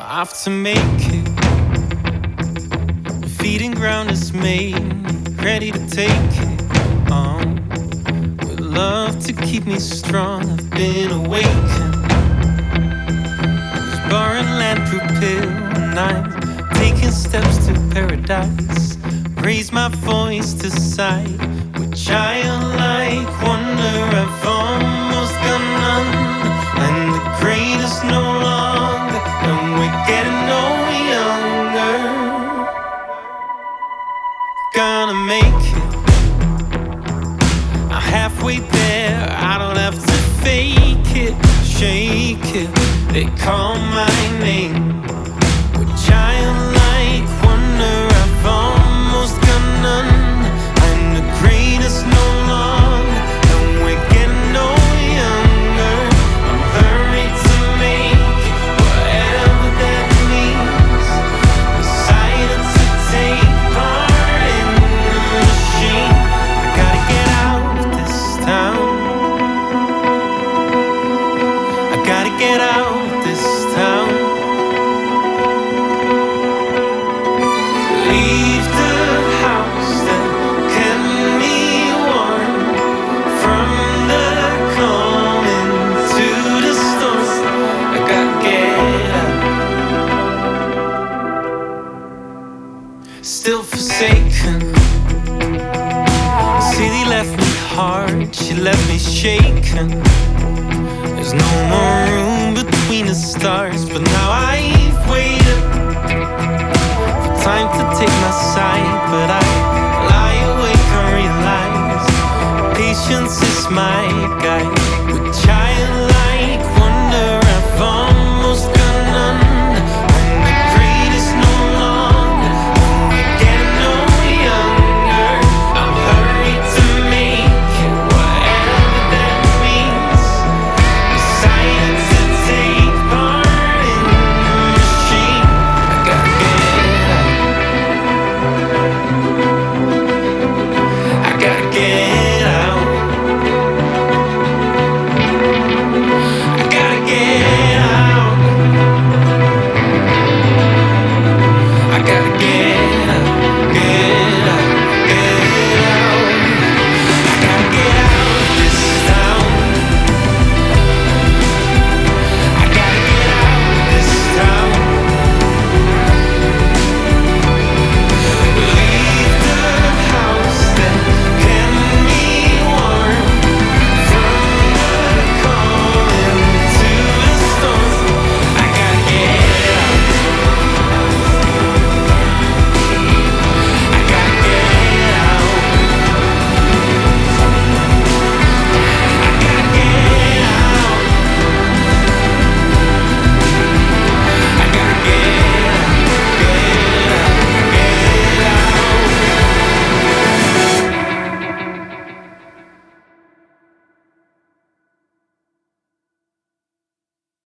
have to make it. The feeding ground is made, ready to take it on. With love to keep me strong, I've been awakened. This barren land prepared, and I'm taking steps to paradise. Raise my voice to sight, with childlike wonder I've almost got none. And the great is no longer, and we're getting no younger. Gonna make it, I'm halfway there, I don't have to fake it, shake it. They call my name, with childlike wonder I've almost got none. I'm the greatest no longer, and we're getting no younger. I'm hurried to make it, whatever that means. Decided to take part in the machine. I gotta get out of this town. I gotta get out of this town. Leave the house that kept me warm from the calm into the storm. I gotta get out. Still forsaken. The city left me hard, she left me shaken. There's no more room between the stars, but now I've waited for time to take my side. But I lie awake and realize patience is my guide.